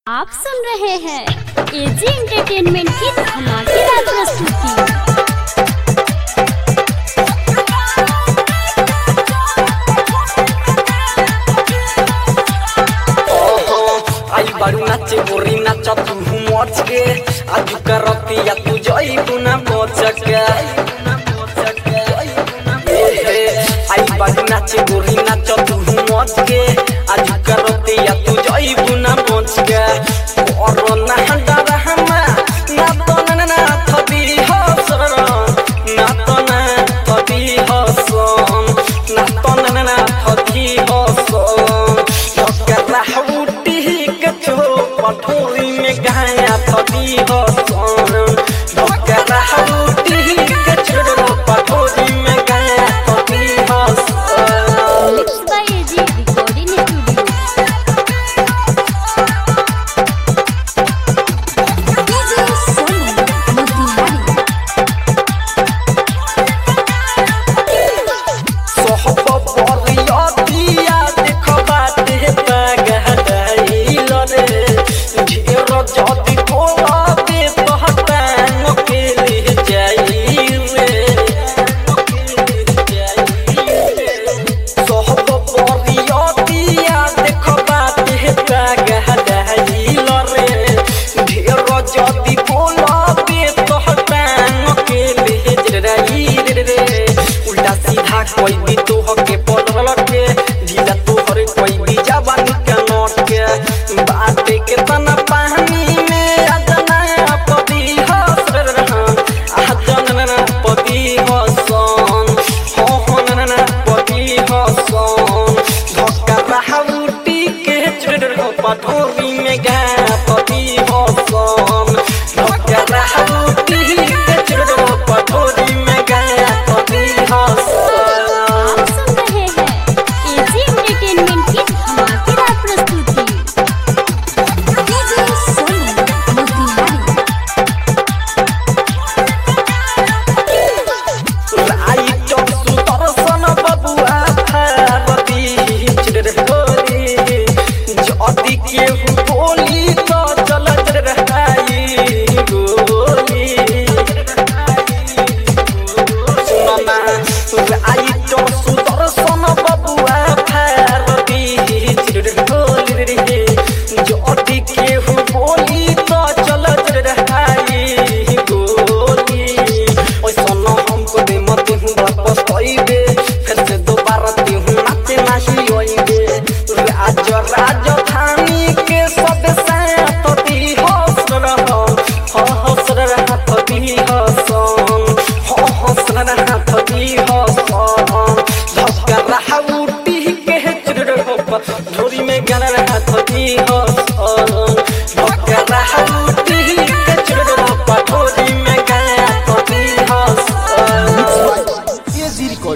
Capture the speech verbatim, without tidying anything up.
आप सुन रहे हैं एजी एंटरटेनमेंट की धमाकेदार प्रस्तुति। आई बारू नाचे बोरी नाचा तू मच के आज करतिया तू जई गुना बच के आई बारू नाचे बोरी नाचा तू मच के आज करतिया तू जई गुना बच के और ना डर हमा ना तो ना ना थबी हसर ना तो ना थबी हसन ना तो ना ना थबी हसन ओकरा हुटी पठोरी में गाया थी हसन ओकरा हुटी के छोड़ो पठोरी में गाया थी Hasan. Mix by AG recording studio. DJ Sonu Motihari. सोहब परियतिया देखो बात है पगहदाई लरे ढेर जदी कोलाबे तहतान के ले जाई रे सोहब परियतिया देखो बात है पगहदाई लरे ढेर जदी कोलाबे तहतान के ले जाई रे उल्टा सीधा कोई भी तो हके पड़ल के ढीला तो हरे कोई भी जवानी के नोट के बात के तना पानी में अजना पति हसर अजना पति हसन हो हो ना पति हसन धक्का राउटी के चढ़ पठोरी में गा पति हसन धक्का राउटी के चढ़ पठोरी में गा पति हसन। आप सुन रहे हैं एजी एंटरटेनमेंट की धमाकेदार प्रस्तुति। डीजे सोनू मोतिहारी। राइट सुदर्शन बबुआ भारती चिरहोरी जदी केहू बोली तो चल रहाई गोली सुनना राइट सुदर्शन बबुआ भारती चिरहोरी जदी केहू बोली तो चल रहाई गोली ओसन हमको दे मत हूँ वापस आइबे फिर से दोबारा ते हूँ नाचे नाही आइबे राज राजधानी के सब साथ दी हंस रहो हो हंस रहा दी हसन हो हंस रहा दी हसन धक्का रहा उठी के चढ़ ढोरी में गाना रहा दी हसन।